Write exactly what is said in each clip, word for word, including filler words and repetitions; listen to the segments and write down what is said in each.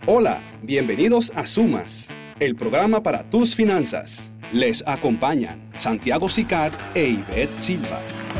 Hola, bienvenidos a Sumas, el programa para tus finanzas. Les acompañan Santiago Sicar e Ivette Silva.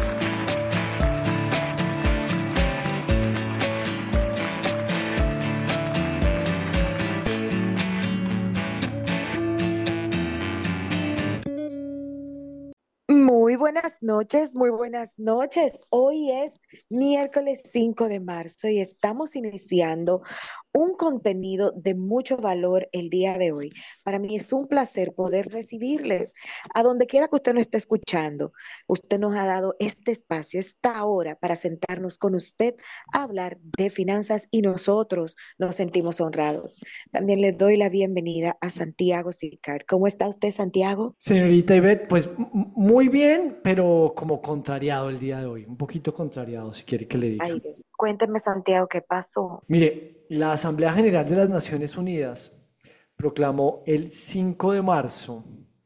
Muy buenas noches, muy buenas noches. Hoy es miércoles cinco de marzo y estamos iniciando un contenido de mucho valor el día de hoy. Para mí es un placer poder recibirles a donde quiera que usted nos esté escuchando. Usted nos ha dado este espacio, esta hora para sentarnos con usted a hablar de finanzas y nosotros nos sentimos honrados. También le doy la bienvenida a Santiago Sicar. ¿Cómo está usted, Santiago? Señorita Ivette, pues m- muy bien, pero como contrariado el día de hoy, un poquito contrariado, si quiere que le diga. Ay, Dios. Cuénteme, Santiago, ¿qué pasó? Mire, la Asamblea General de las Naciones Unidas proclamó el cinco de marzo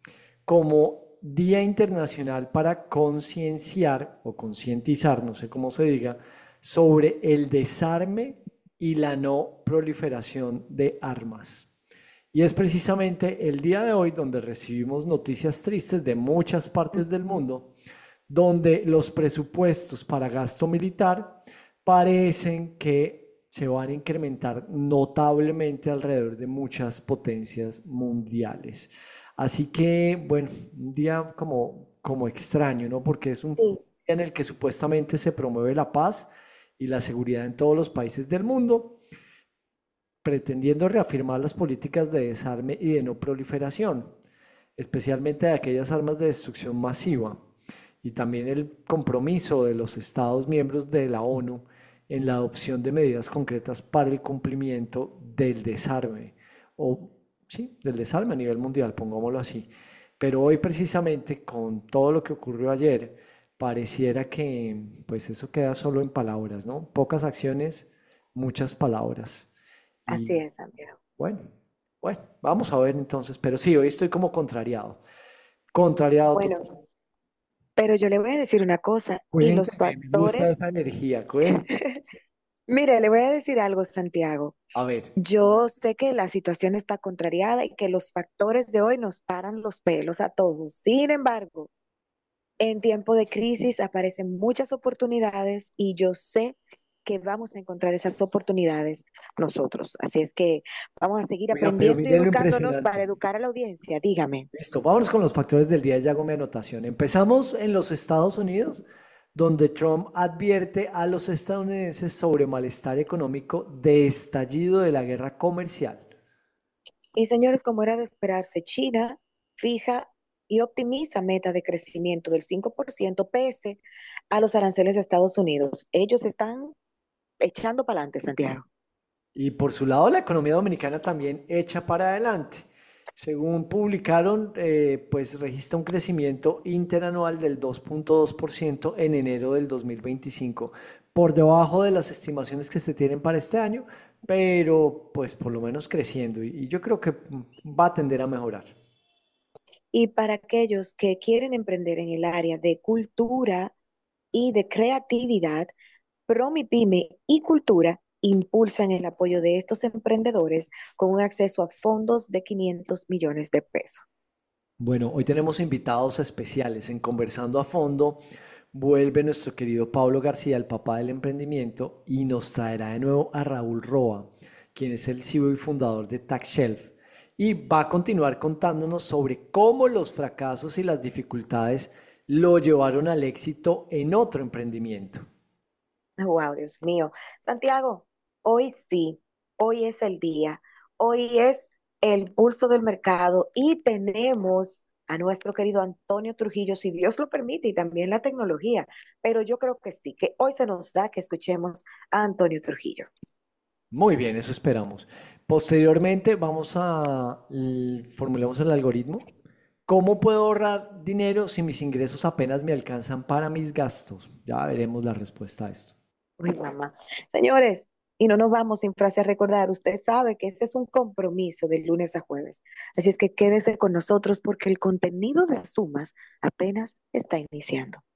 como Día Internacional para concienciar o concientizar, no sé cómo se diga, sobre el desarme y la no proliferación de armas. Y es precisamente el día de hoy donde recibimos noticias tristes de muchas partes del Ujú. mundo, donde los presupuestos para gasto militar parecen que se van a incrementar notablemente alrededor de muchas potencias mundiales. Así que, bueno, un día como, como extraño, ¿no? Porque es un Sí, día en el que supuestamente se promueve la paz y la seguridad en todos los países del mundo, pretendiendo reafirmar las políticas de desarme y de no proliferación, especialmente de aquellas armas de destrucción masiva, y también el compromiso de los Estados miembros de la ONU en la adopción de medidas concretas para el cumplimiento del desarme, o sí, del desarme a nivel mundial, pongámoslo así. Pero hoy precisamente con todo lo que ocurrió ayer, pareciera que pues eso queda solo en palabras, ¿no? Pocas acciones, muchas palabras. así Y es, Santiago. bueno, bueno, vamos a ver entonces, pero sí, hoy estoy como contrariado, contrariado total. Bueno, pero yo le voy a decir una cosa, y los Cuénteme, me gusta factores, esa energía, cuénteme. mire, le voy a decir algo, Santiago. A ver, Yo sé que la situación está contrariada y que los factores de hoy nos paran los pelos a todos. Sin embargo, en tiempo de crisis aparecen muchas oportunidades y yo sé que vamos a encontrar esas oportunidades nosotros. Así es que vamos a seguir oiga, pero aprendiendo y mire lo educándonos para impresionante. educar a la audiencia. Dígame. Listo, vámonos con los factores del día, ya hago mi anotación. Empezamos en los Estados Unidos, donde Trump advierte a los estadounidenses sobre malestar económico de estallido de la guerra comercial. Y señores, como era de esperarse, China fija y optimiza meta de crecimiento del cinco por ciento pese a los aranceles de Estados Unidos. Ellos están echando para adelante, Santiago. Y por su lado, la economía dominicana también echa para adelante. Según publicaron, eh, pues registra un crecimiento interanual del dos punto dos por ciento en enero del dos mil veinticinco, por debajo de las estimaciones que se tienen para este año, pero pues por lo menos creciendo. Y, y yo creo que mm, va a tender a mejorar. Y para aquellos que quieren emprender en el área de cultura y de creatividad, Promipyme y Cultura impulsan el apoyo de estos emprendedores con un acceso a fondos de quinientos millones de pesos. Bueno, hoy tenemos invitados especiales en Conversando a Fondo. Vuelve nuestro querido Pablo García, el papá del emprendimiento, y nos traerá de nuevo a Raúl Roa, quien es el C E O y fundador de TaxShelf. Y va a continuar contándonos sobre cómo los fracasos y las dificultades lo llevaron al éxito en otro emprendimiento. Wow, Dios mío. Santiago, hoy sí, hoy es el día, hoy es el pulso del mercado y tenemos a nuestro querido Antonio Trujillo, si Dios lo permite, y también la tecnología, pero yo creo que sí, que hoy se nos da que escuchemos a Antonio Trujillo. Muy bien, eso esperamos. Posteriormente vamos a l- formulemos el algoritmo. ¿Cómo puedo ahorrar dinero si mis ingresos apenas me alcanzan para mis gastos? Ya veremos la respuesta a esto. Uy, mamá. Señores, y no nos vamos sin frase a recordar, usted sabe que ese es un compromiso de lunes a jueves. Así es que quédese con nosotros porque el contenido de Sumas apenas está iniciando.